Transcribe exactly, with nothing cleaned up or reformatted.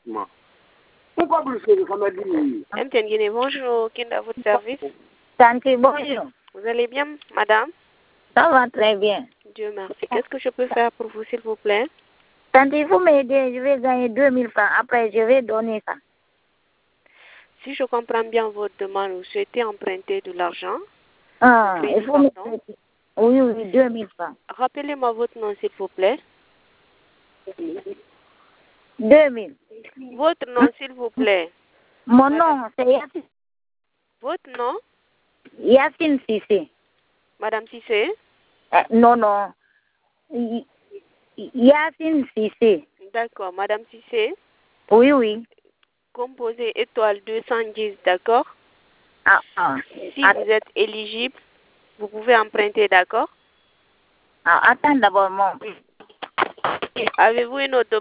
investissement. Pourquoi vous le ça m'a dit? M T N Guinée, bonjour, qui est à votre service? Tanti, bonjour. Vous allez bien, madame? Ça va très bien. Dieu merci. Qu'est-ce que je peux faire pour vous, s'il vous plaît? Tanti, vous m'aidez, je vais gagner deux mille francs. Après, je vais donner ça. Si je comprends bien votre demande, vous souhaitez emprunter de l'argent? Ah, il faut m'aider. Oui, oui, deux mille francs. Rappelez-moi votre nom, s'il vous plaît. deux mille. Votre nom, s'il vous plaît. Mon nom, c'est Yacine. Votre nom? Yacine Sissé. Madame Sissé? Euh, non, non. Y- Yacine Sissé. D'accord. Madame Sissé? Oui, oui. Composez étoile deux cent dix, d'accord? Ah, ah. Si Att- vous êtes éligible, vous pouvez emprunter, d'accord? ah, attends d'abord, mon. Avez-vous une autre